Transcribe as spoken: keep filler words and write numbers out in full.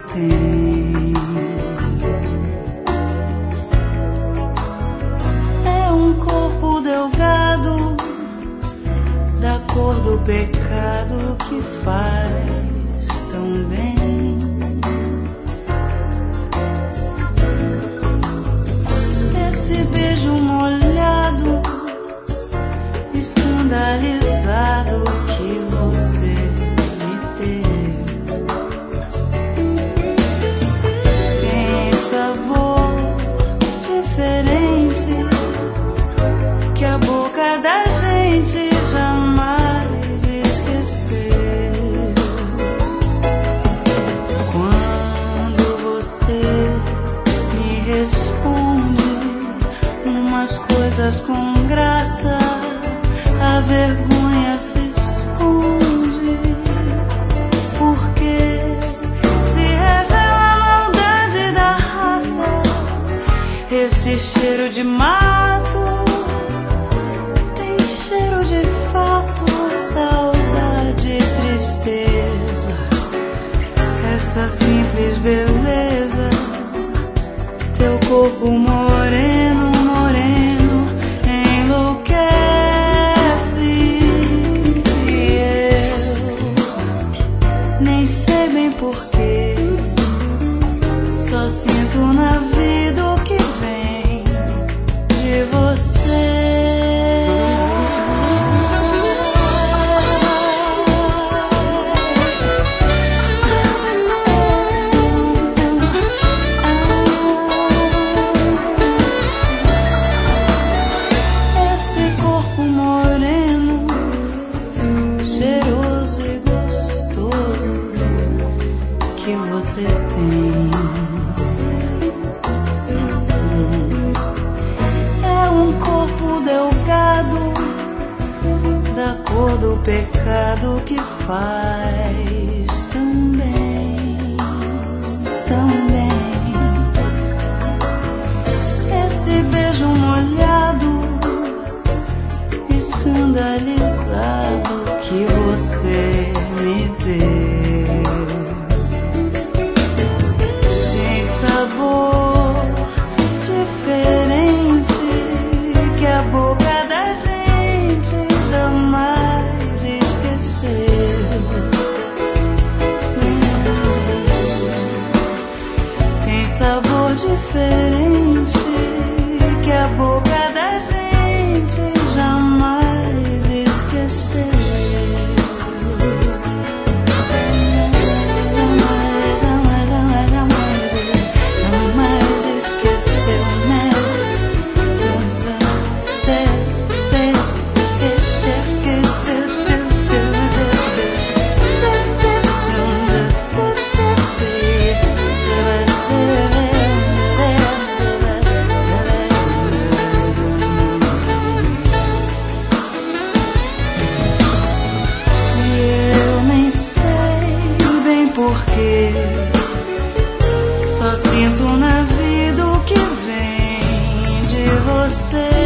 tem. É um corpo delgado, da cor do pecado que faz tão bem. Esse beijo molhado, escandalizado que você me deu, tem sabor diferente que a boca da gente jamais esqueceu. Quando você me responde umas coisas com graça, a vergonha se esconde, porque se revela a maldade da raça. Esse cheiro de mato tem cheiro de fato, saudade e tristeza. Essa simples beleza, teu corpo moreno, moreno, enlouquece. Nem sei bem porquê, só sinto na vida o que vem de você. Esse corpo moreno, cheiroso e gostoso que você tem. É um corpo delgado, da cor do pecado que faz tão bem, tão bem. Esse beijo molhado, escandalizado que você me deu, tem sabor diferente que a boca da gente jamais esqueceu. Tem sabor diferente que a boca da gente jamais esqueceu. Jamais, jamais, jamais, jamais, jamais esqueceu, né? Porque só sinto na vida o que vem de você.